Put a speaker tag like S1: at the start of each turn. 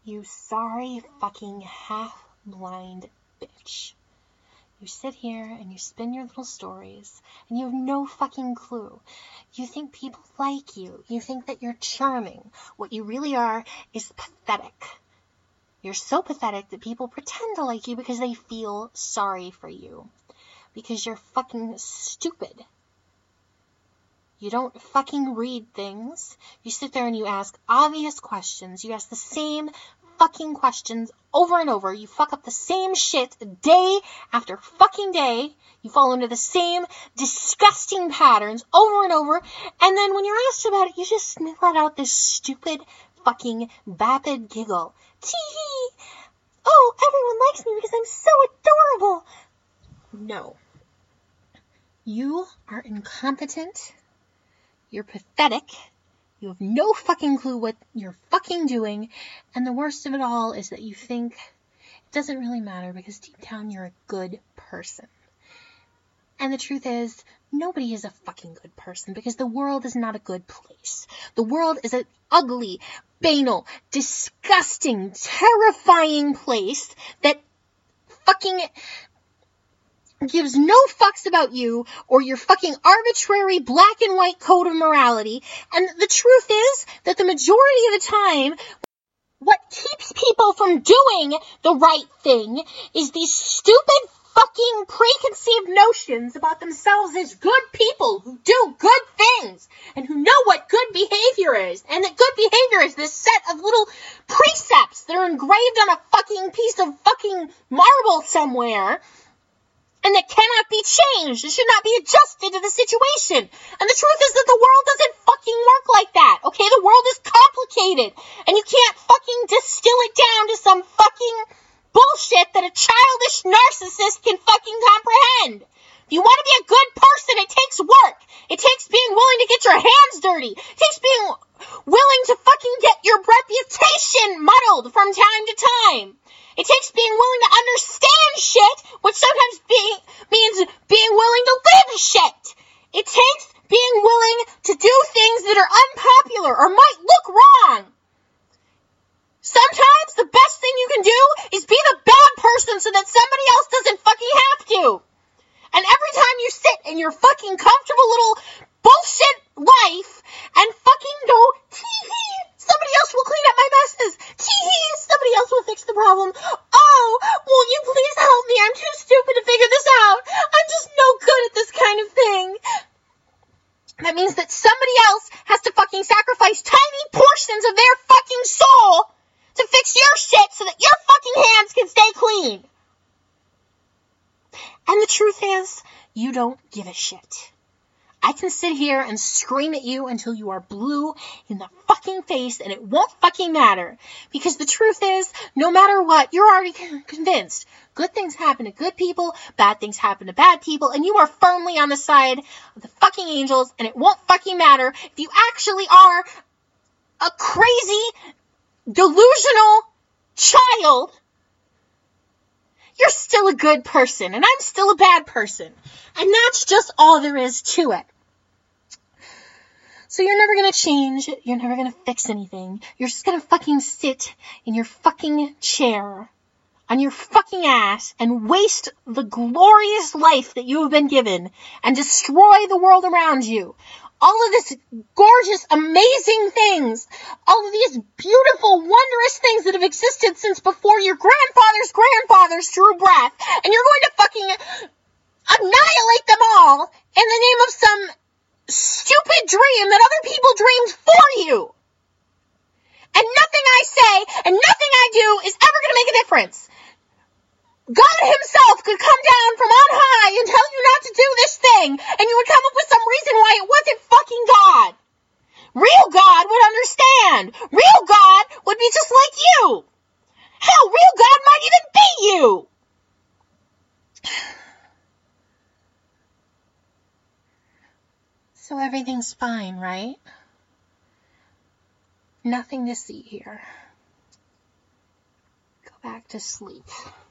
S1: You sorry fucking half-blind bitch. You sit here and you spin your little stories, and you have no fucking clue. You think people like you. You think that you're charming. What you really are is pathetic. You're so pathetic that people pretend to like you because they feel sorry for you. Because you're fucking stupid. You don't fucking read things. You sit there and you ask obvious questions. You ask the same fucking questions over and over. You fuck up the same shit day after fucking day. You fall into the same disgusting patterns over and over. And then when you're asked about it, you just let out this stupid fucking vapid giggle. Tee-hee! Oh, everyone likes me because I'm so adorable. No. You are incompetent. You're pathetic. You have no fucking clue what you're fucking doing. And the worst of it all is that you think it doesn't really matter because deep down you're a good person. And the truth is, nobody is a fucking good person because the world is not a good place. The world is an ugly, banal, disgusting, terrifying place that fucking gives no fucks about you or your fucking arbitrary black and white code of morality. And the truth is that the majority of the time, what keeps people from doing the right thing is these stupid fucking preconceived notions about themselves as good people who do good things and who know what good behavior is. And that good behavior is this set of little precepts that are engraved on a fucking piece of fucking marble somewhere. And that cannot be changed. It should not be adjusted to the situation. And the truth is that the world doesn't fucking work like that. Okay? The world is complicated. And you can't fucking distill it down to some fucking bullshit that a childish narcissist can fucking comprehend. If you want to be a good person, it takes work. It takes being willing to get your hands dirty. It takes being willing to fucking get your reputation muddled from time to time. It takes being willing to understand shit, which sometimes means being willing to live shit. It takes being willing to do things that are unpopular or might look wrong. Sometimes the best thing you can do is be the bad person so that somebody else doesn't fucking have to. And every time you sit in your fucking comfortable little bullshit life and fucking go, tee-hee, somebody else will clean up my messes. Tee-hee, somebody else will fix the problem. Oh, won't you please help me? I'm too stupid to figure this out. I'm just no good at this kind of thing. That means that somebody else has to fucking sacrifice tiny portions of their fucking soul to fix your shit so that your fucking hands can stay clean. And the truth is, you don't give a shit. I can sit here and scream at you until you are blue in the fucking face and it won't fucking matter. Because the truth is, no matter what, you're already convinced. Good things happen to good people, bad things happen to bad people, and you are firmly on the side of the fucking angels and it won't fucking matter if you actually are a crazy, delusional child. You're still a good person, and I'm still a bad person. And that's just all there is to it. So you're never gonna change. You're never gonna fix anything. You're just gonna fucking sit in your fucking chair on your fucking ass and waste the glorious life that you have been given and destroy the world around you. All of this gorgeous, amazing things, all of these beautiful, wondrous things that have existed since before your grandfather's grandfathers drew breath, and you're going to fucking annihilate them all in the name of some stupid dream that other people dreamed for you. And nothing I say and nothing I do is ever going to make a difference. God himself could come down from on high and tell you not to do this thing, and you would come up with some reason why it wasn't fucking God. Real God would understand. Real God would be just like you. Hell, real God might even beat you. So everything's fine, right? Nothing to see here. Go back to sleep.